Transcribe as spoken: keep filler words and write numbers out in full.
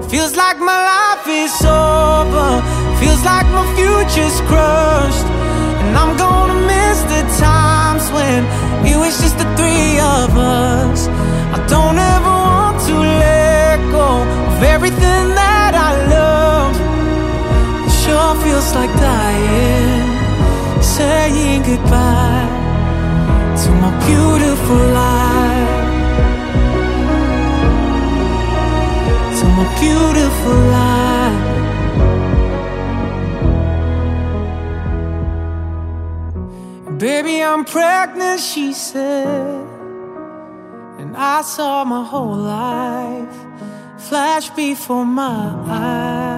Feels like my life is over, feels like my future's crushed. And I'm gonna miss the times when it was just the three of us. I don't ever want to let go of everything that I love. It sure feels like dying, saying goodbye to my beautiful life, to my beautiful life. Baby, I'm pregnant, she said, and I saw my whole life flash before my eyes.